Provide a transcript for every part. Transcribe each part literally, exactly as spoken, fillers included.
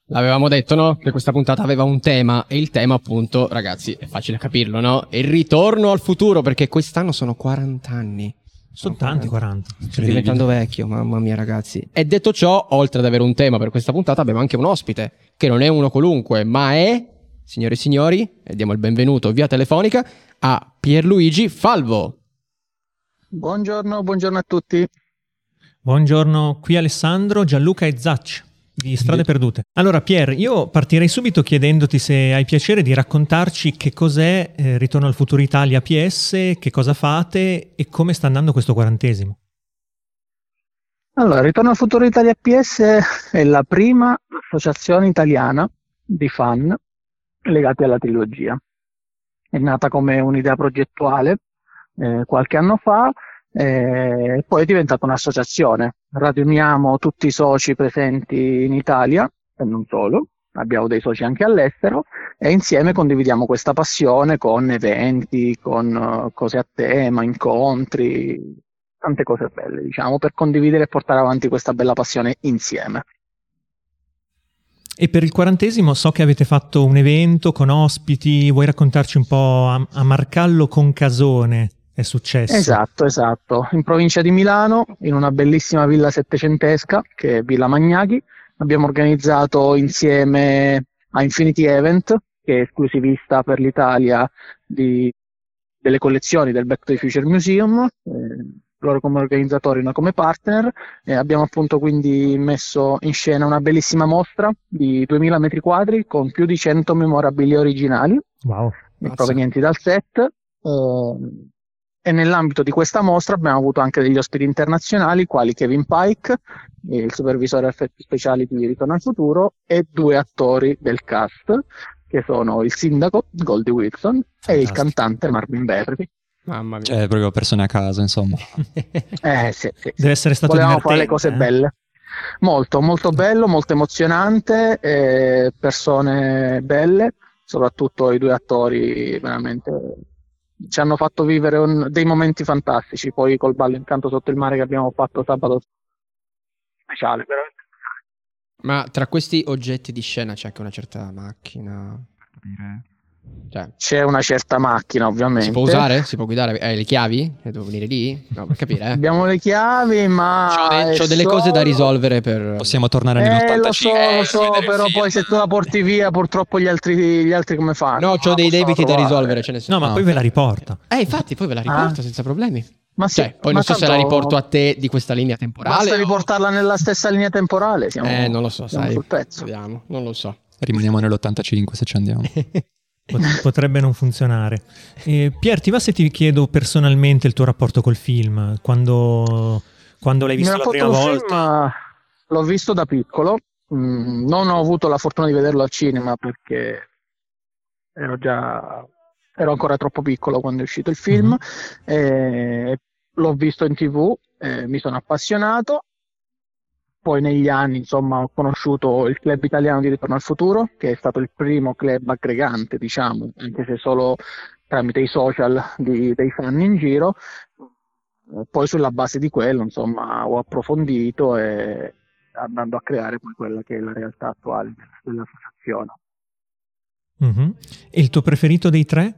L'avevamo detto, no? Che questa puntata aveva un tema, e il tema appunto, ragazzi, è facile capirlo, no? È il ritorno al futuro, perché quest'anno sono quaranta anni. Sono tanti quaranta. Sto diventando vecchio, mamma mia ragazzi. E detto ciò, oltre ad avere un tema per questa puntata, abbiamo anche un ospite, che non è uno qualunque, ma è, signore e signori, e diamo il benvenuto via telefonica, a Pierluigi Falvo. Buongiorno, buongiorno a tutti. Buongiorno, qui Alessandro, Gianluca e Zacc di Strade Perdute. Allora Pier, io partirei subito chiedendoti se hai piacere di raccontarci che cos'è eh, Ritorno al Futuro Italia P S, che cosa fate e come sta andando questo quarantesimo. Allora, Ritorno al Futuro Italia P S è la prima associazione italiana di fan legati alla trilogia. È nata come un'idea progettuale eh, qualche anno fa e poi è diventata un'associazione. Radiuniamo tutti i soci presenti in Italia e non solo, abbiamo dei soci anche all'estero e insieme condividiamo questa passione con eventi, con uh, cose a tema, incontri, tante cose belle, diciamo, per condividere e portare avanti questa bella passione insieme. E per il quarantesimo so che avete fatto un evento con ospiti, vuoi raccontarci un po' a, a Marcallo con Casone è successo? Esatto, esatto. In provincia di Milano, in una bellissima villa settecentesca, che è Villa Magnaghi, abbiamo organizzato insieme a Infinity Event, che è esclusivista per l'Italia di, delle collezioni del Back to the Future Museum, eh, loro come organizzatori, noi come partner, e abbiamo appunto quindi messo in scena una bellissima mostra di duemila metri quadri con più di cento memorabilia originali, wow, provenienti dal set. Eh, E nell'ambito di questa mostra abbiamo avuto anche degli ospiti internazionali, quali Kevin Pike, il supervisore effetti speciali di Ritorno al Futuro, e due attori del cast, che sono il sindaco Goldie Wilson e il cantante Marvin Berry. Mamma mia. Cioè, proprio persone a casa, insomma. Eh sì, sì. Deve essere stato Volevamo divertente, fare le cose eh? belle. Molto, molto bello, molto emozionante, eh, persone belle, soprattutto i due attori veramente ci hanno fatto vivere un, dei momenti fantastici, poi col ballo incanto sotto il mare che abbiamo fatto sabato speciale, veramente. Ma tra questi oggetti di scena c'è anche una certa macchina? Cioè, c'è una certa macchina, ovviamente. si può usare? Si può guidare? Hai le chiavi? E devo venire lì? No, per capire, eh. Abbiamo le chiavi, ma C'ho, de- c'ho delle solo... cose da risolvere per... Possiamo tornare Eh, lo so, nell'ottantacinque. lo so, però poi se tu la porti via, purtroppo gli altri, gli altri come fanno? No, c'ho Non dei possono debiti da trovare. risolvere, ce ne sono. No, ma Ah, poi ve la riporta. Eh, infatti, poi ve la riporto Ah. senza problemi. Ma sì, Cioè, poi ma non so se tanto la riporto a te di questa linea temporale. basta o- riportarla nella stessa linea temporale, siamo, Eh, non lo so, siamo sai. sul pezzo. Vediamo, non lo so. Rimaniamo nell'ottantacinque se ci andiamo. Pot- potrebbe non funzionare. Eh, Pier, ti va se ti chiedo personalmente il tuo rapporto col film? Quando, quando l'hai Il visto mio la prima rapporto col volta? film, l'ho visto da piccolo, mm, non ho avuto la fortuna di vederlo al cinema perché ero già ero ancora troppo piccolo quando è uscito il film. Mhm. eh, l'ho visto in tivù, eh, mi sono appassionato. Poi negli anni, insomma, ho conosciuto il Club Italiano di Ritorno al Futuro, che è stato il primo club aggregante, diciamo, anche se solo tramite i social di- dei fan in giro. Eh, Poi sulla base di quello, insomma, ho approfondito e andando a creare poi quella che è la realtà attuale dell'associazione. Mhm. E il tuo preferito dei tre?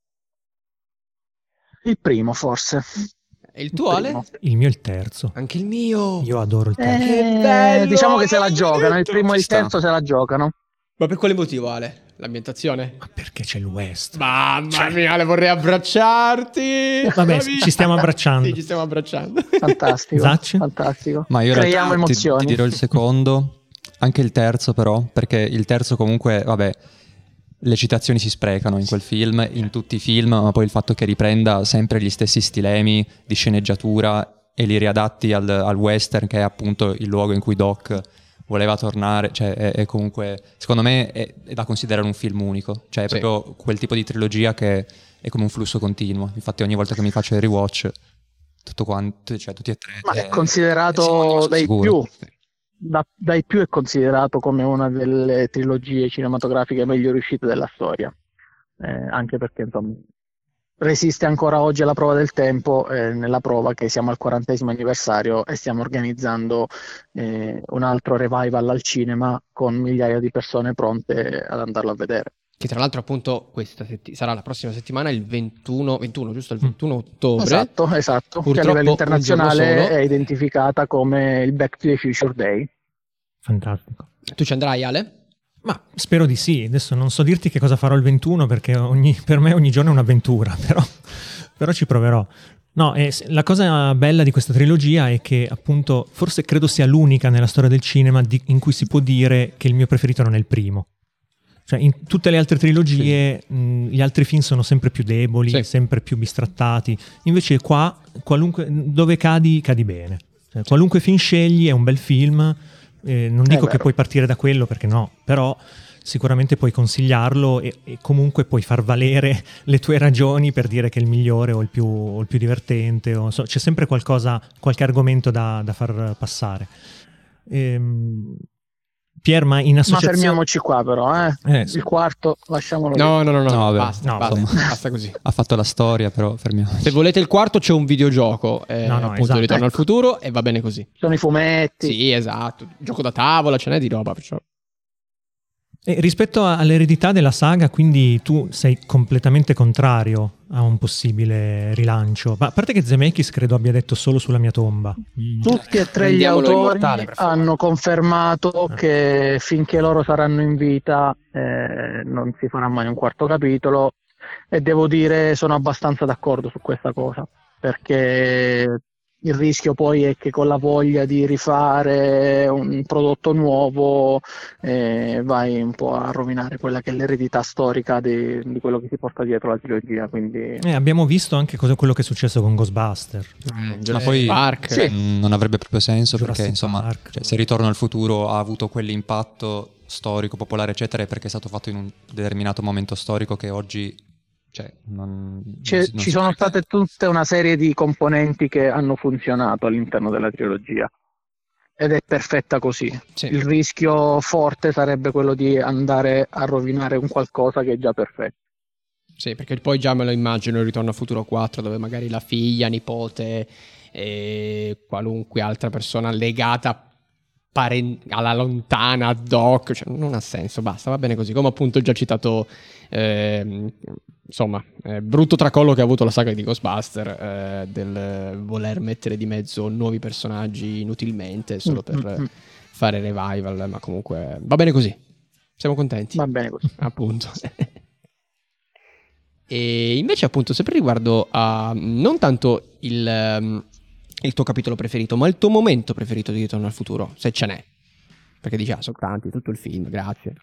Il primo, forse. E il tuo, Ale? primo. Il mio è il terzo. Anche il mio. Io adoro il terzo. Eh, bello, diciamo che se la l'hai giocano, il detto. primo e Ci il sta. terzo se la giocano. Ma per quale motivo, Ale? L'ambientazione? Ma perché c'è il West? Mamma mia, Ale, vorrei abbracciarti. Vabbè, Capisci? ci stiamo abbracciando. Sì, ci stiamo abbracciando. Fantastico, Zacci? fantastico. Ma io in Creiamo realtà ti, emozioni. ti dirò il secondo, anche il terzo però, perché il terzo comunque, vabbè, le citazioni si sprecano in quel film, in tutti i film, ma poi il fatto che riprenda sempre gli stessi stilemi di sceneggiatura e li riadatti al, al western, che è appunto il luogo in cui Doc voleva tornare, cioè è, è comunque, secondo me è, è da considerare un film unico, cioè è Sì. proprio quel tipo di trilogia che è come un flusso continuo. Infatti ogni volta che mi faccio il rewatch, tutto quanto, cioè tutti e tre... Ma è eh, considerato sono dai sicuro. più, da- dai più è considerato come una delle trilogie cinematografiche meglio riuscite della storia. Eh, anche perché insomma resiste ancora oggi alla prova del tempo, eh, nella prova che siamo al quarantesimo anniversario e stiamo organizzando eh, un altro revival al cinema con migliaia di persone pronte ad andarlo a vedere. Che tra l'altro appunto questa setti- sarà la prossima settimana, il ventuno, ventuno giusto? Il ventuno ottobre. Esatto, esatto, che a Purtroppo livello un giorno internazionale solo. è identificata come il Back to the Future Day. Fantastico. Tu ci andrai, Ale? Ma spero di sì. Adesso non so dirti che cosa farò il ventuno perché ogni, per me ogni giorno è un'avventura, però, però ci proverò. No, eh, la cosa bella di questa trilogia è che appunto forse credo sia l'unica nella storia del cinema di, in cui si può dire che il mio preferito non è il primo. Cioè in tutte le altre trilogie sì. mh, gli altri film sono sempre più deboli, sì. sempre più bistrattati. Invece qua qualunque, dove cadi, cadi bene. Cioè, qualunque film scegli è un bel film. Eh, non dico che puoi partire da quello perché no, però sicuramente puoi consigliarlo e, e comunque puoi far valere le tue ragioni per dire che è il migliore o il più, o il più divertente o, so, c'è sempre qualcosa, qualche argomento da, da far passare. Ehm, Pier, ma in associazione... Ma fermiamoci qua però, eh? Eh, sì. Il quarto lasciamolo no, lì. No, no, no, no, no basta, no, basta, insomma, basta così. Ha fatto la storia, però fermiamoci. Se volete il quarto c'è un videogioco, eh, no, no, appunto esatto. Ritorno ecco. al futuro e va bene così. Sono i fumetti. Sì, esatto, gioco da tavola, ce n'è di roba, perciò... E rispetto all'eredità della saga, quindi tu sei completamente contrario a un possibile rilancio. Ma a parte che Zemeckis credo abbia detto solo sulla mia tomba. Tutti e tre gli autori hanno confermato eh. che finché loro saranno in vita eh, non si farà mai un quarto capitolo, e devo dire sono abbastanza d'accordo su questa cosa, perché il rischio poi è che con la voglia di rifare un prodotto nuovo eh, vai un po' a rovinare quella che è l'eredità storica di, di quello che si porta dietro la trilogia. Quindi eh, abbiamo visto anche cosa, quello che è successo con Ghostbuster. Mm, ma poi Park. Sì. non avrebbe proprio senso Jurassic perché insomma cioè, se Ritorno al futuro ha avuto quell'impatto storico, popolare eccetera, è perché è stato fatto in un determinato momento storico che oggi Cioè, non, non, non ci sono può... state tutta una serie di componenti che hanno funzionato all'interno della trilogia ed è perfetta così. Sì. Il rischio forte sarebbe quello di andare a rovinare un qualcosa che è già perfetto. Sì, perché poi già me lo immagino il Ritorno al futuro quattro, dove magari la figlia, nipote e qualunque altra persona legata paren- alla lontana ad hoc, cioè non ha senso, basta, va bene così. Come appunto già citato eh, insomma, eh, brutto tracollo che ha avuto la saga di Ghostbuster, eh, del voler mettere di mezzo nuovi personaggi inutilmente solo per mm-hmm. fare revival, ma comunque va bene così, siamo contenti. Va bene così. Appunto. E invece appunto sempre riguardo a non tanto il, um, il tuo capitolo preferito, ma il tuo momento preferito di Ritorno al futuro, se ce n'è, perché dici ah sono tanti, tutto il film, grazie.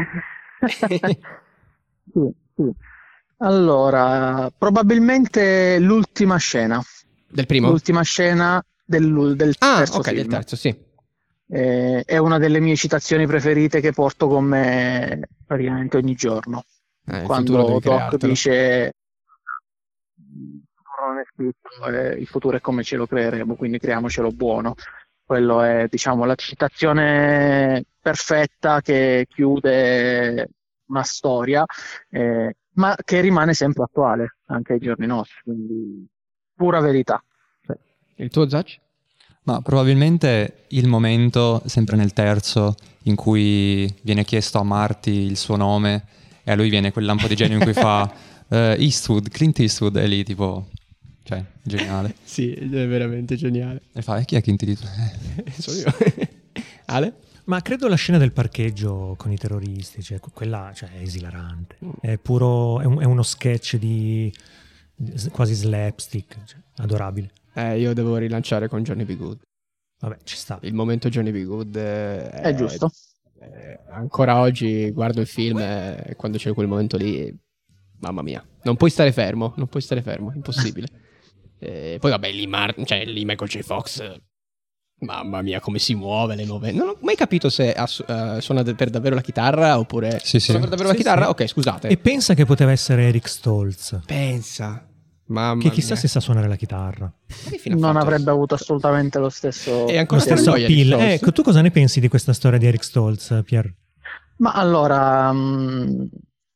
Sì, sì. Allora, probabilmente l'ultima scena. Del primo? L'ultima scena del, del ah, terzo ok, film. del terzo, sì. Eh, è una delle mie citazioni preferite che porto con me praticamente ogni giorno. Eh, Quando Doc dice il futuro non è scritto, eh, il futuro è come ce lo creeremo, quindi creiamocelo buono. Quello è, diciamo, la citazione perfetta che chiude una storia, eh, ma che rimane sempre attuale anche ai giorni nostri, quindi pura verità. Il tuo, Zach? Ma probabilmente il momento, sempre nel terzo, in cui viene chiesto a Marty il suo nome e a lui viene quel lampo di genio in cui fa uh, Eastwood, Clint Eastwood, e lì tipo, cioè, geniale. Sì, è veramente geniale. E fa, e chi è Clint Eastwood? Sono io. Ale? Ma credo la scena del parcheggio con i terroristi, cioè quella cioè, è esilarante. È puro, è, un, è uno sketch di, di quasi slapstick, cioè, adorabile. Eh, io devo rilanciare con Johnny B. Good. Vabbè, ci sta. Il momento Johnny B. Good eh, è, è giusto. Eh, ancora oggi guardo il film e quando c'è quel momento lì, mamma mia, non puoi stare fermo, non puoi stare fermo, impossibile. eh, poi vabbè, lì, Mar- cioè, lì Michael J. Fox, mamma mia, come si muove le nuove. Non ho mai capito se ass- uh, suona per davvero la chitarra oppure sì, sì. suona per davvero sì, la chitarra. Sì. Ok, scusate. E pensa che poteva essere Eric Stoltz. Pensa. Mamma che chissà mia. se sa suonare la chitarra. Non avrebbe avuto assolutamente lo stesso e ancora lo stesso appeal. Ecco, tu cosa ne pensi di questa storia di Eric Stoltz, Pier? Ma allora, mh,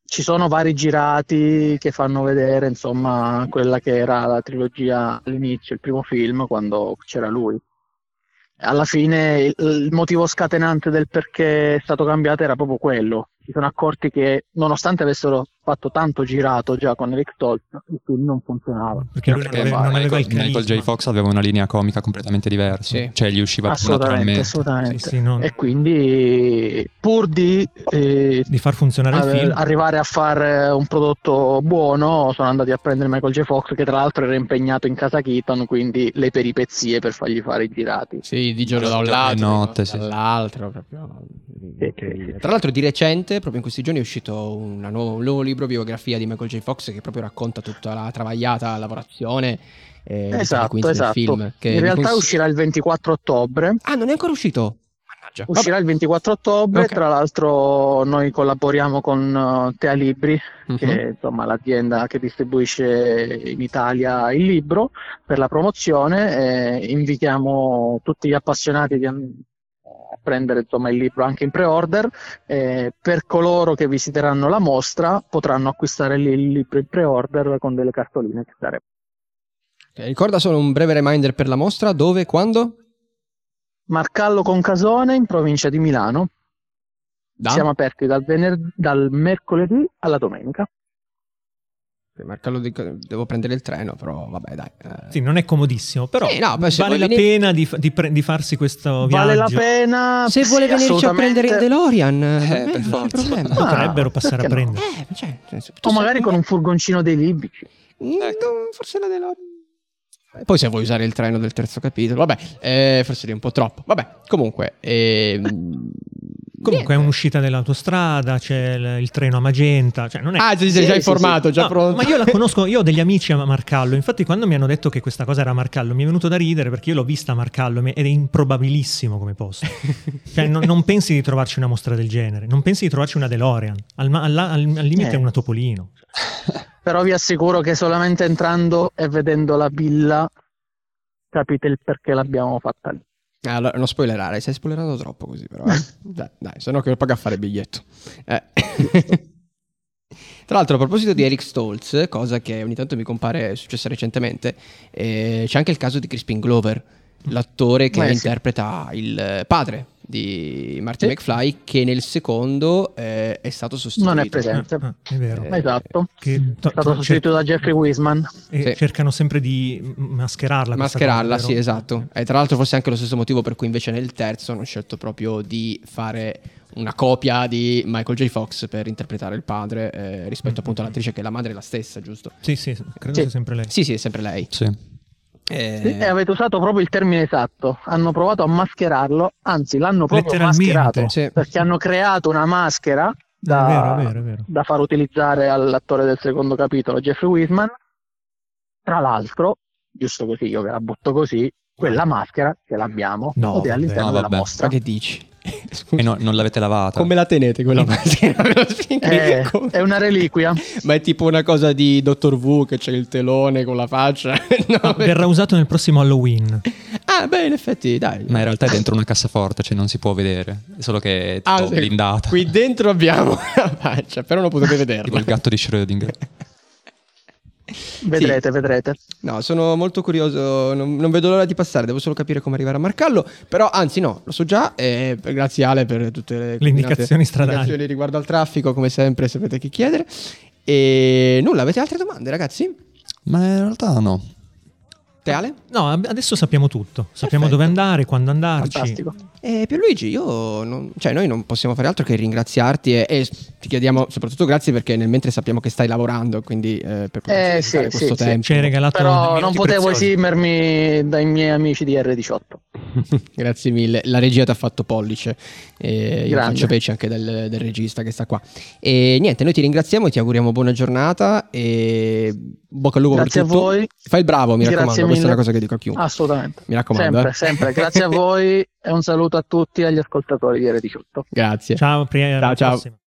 ci sono vari girati che fanno vedere, insomma, quella che era la trilogia all'inizio, il primo film, quando c'era lui. Alla fine il, il motivo scatenante del perché è stato cambiato era proprio quello. Si sono accorti che, nonostante avessero fatto tanto girato già con Eric Stoltz, il film non funzionava. Perché lui non Perché aveva, non aveva il Michael, Michael J. carisma. Fox aveva una linea comica completamente diversa, Sì. cioè gli usciva più Assolutamente, naturalmente. assolutamente. Sì, sì, non- E quindi, pur di eh, Di far funzionare il eh, film. arrivare a fare un prodotto buono, sono andati a prendere Michael J. Fox, che tra l'altro era impegnato in casa Keaton, quindi le peripezie per fargli fare i girati. Sì, di giorno da un Giorno e lato, notte, di sì. dall'altro. Proprio. Sì, sì, sì. Tra l'altro, di recente, proprio in questi giorni, è uscito una nuovo- un nuovo libro biografia di Michael J. Fox che proprio racconta tutta la travagliata lavorazione. Eh, di Esatto, Queens del esatto. film, che In vi realtà consiglio- uscirà il ventiquattro ottobre. Ah, non è ancora uscito? Mannaggia. Uscirà Vabbè. il ventiquattro ottobre, Ok. tra l'altro noi collaboriamo con uh, Tea Libri, Mhm. che è insomma l'azienda che distribuisce in Italia il libro per la promozione, e invitiamo tutti gli appassionati di an- a prendere insomma il libro anche in pre-order. E per coloro che visiteranno la mostra potranno acquistare lì il libro in pre-order con delle cartoline che sarebbero. Ok, ricorda solo un breve reminder per la mostra, dove, quando? Marcallo Concasone, in provincia di Milano. Da? Siamo aperti dal, vener- dal mercoledì alla domenica. Ok, Marcallo di- Devo prendere il treno, però vabbè, dai. eh. Sì, non è comodissimo, però Sì, no, beh, se vale vuoi la venire- pena di, di pre- di farsi questo Vale la viaggio. pena. Se vuole sì, venirci a assolutamente. prendere il DeLorean, eh, per non c'è forza. problema. Ah, Potrebbero passare a perché no? prendere. Eh, cioè, nel senso, tu O sei- magari con un furgoncino dei libici. Mm, no, forse la DeLorean. Eh, Poi se vuoi usare il treno del terzo capitolo, vabbè, eh, forse è un po' troppo. Vabbè, comunque. ehm, Comunque è niente. un'uscita dell'autostrada, c'è il, il treno a Magenta, cioè non è... Ah, ti sei Sì, già sì, informato, già No, pronto. ma io la conosco, io ho degli amici a Marcallo, infatti quando mi hanno detto che questa cosa era a Marcallo mi è venuto da ridere perché io l'ho vista a Marcallo ed è improbabilissimo come posto. Cioè non, non pensi di trovarci una mostra del genere, non pensi di trovarci una DeLorean, al, ma- alla- al- al limite Eh. una Topolino. Però vi assicuro che solamente entrando e vedendo la villa capite il perché l'abbiamo fatta lì. Ah, allora, non spoilerare, sei spoilerato troppo così però. eh. dai, dai, se no che paga a fare il biglietto. Eh. Tra l'altro, a proposito di Eric Stoltz, cosa che ogni tanto mi compare, è successa recentemente, eh, c'è anche il caso di Crispin Glover, l'attore che Eh, sì. interpreta il padre di Marty Sì. McFly, che nel secondo eh, è stato sostituito. Non è presente. Ah, è vero. Eh, Esatto. Che È to- stato to- sostituito da Jeffrey Wiseman. e Sì. cercano sempre di mascherarla. questa Mascherarla, cosa, sì, vero? esatto. E tra l'altro forse anche lo stesso motivo per cui invece nel terzo hanno scelto proprio di fare una copia di Michael J. Fox per interpretare il padre, eh, rispetto appunto all'attrice che è la madre è la stessa, giusto? Sì, sì, credo Sì. sia sempre lei. Sì, sì, è sempre lei. Sì. Eh, Sì, e avete usato proprio il termine esatto. Hanno provato a mascherarlo, anzi l'hanno proprio Letteralmente. mascherato, Sì. perché hanno creato una maschera da, È vero, è vero, è vero. da far utilizzare all'attore del secondo capitolo, Jeffrey Wiseman. Tra l'altro, giusto così, io ve la butto così, quella maschera ce l'abbiamo No, ed è all'interno vabbè. No, della vabbè. mostra. ma che dici? E no- non l'avete lavata? Come la tenete quella maschera? È, Come- è una reliquia. Ma è tipo una cosa di Doctor Who che c'è il telone con la faccia. No, Ah, verrà usato nel prossimo Halloween. Ah, beh, in effetti, dai. Ma in realtà è dentro una cassaforte, cioè non si può vedere, è solo che è tutto Ah, sì. blindata. Qui dentro abbiamo la faccia, però non potete vederla. Tipo il gatto di Schrödinger. Vedrete, vedrete. No, sono molto curioso, non, non vedo l'ora di passare, devo solo capire come arrivare a Marcallo, però anzi no, lo so già, e grazie Ale per tutte le, Le indicazioni stradali. indicazioni riguardo al traffico, come sempre sapete che chiedere. E nulla, avete altre domande ragazzi? Ma in realtà no. Te Ale? No, ab- adesso sappiamo tutto. Sappiamo Perfetto. dove andare, quando andarci. Fantastico. E Pierluigi, io non, cioè noi non possiamo fare altro che ringraziarti e, e ti chiediamo soprattutto grazie perché nel mentre sappiamo che stai lavorando, quindi eh, per poter Eh, sì, dedicare sì, questo sì. tempo. Ci hai regalato dei Però minuti non potevo preziosi. esimermi dai miei amici di R diciotto. Grazie mille, la regia ti ha fatto pollice, e io Grande. faccio pece anche del, del regista che sta qua. E niente, noi ti ringraziamo e ti auguriamo buona giornata e bocca al lupo Grazie per a tutto. voi. Fai il bravo, mi Grazie raccomando, questa è mille. una cosa che dico a chiunque. Assolutamente. Mi raccomando. Sempre, eh. sempre. Grazie a voi e un saluto a tutti agli ascoltatori di R diciotto. Grazie. Ciao, Pri- alla Ciao, ciao. prossima.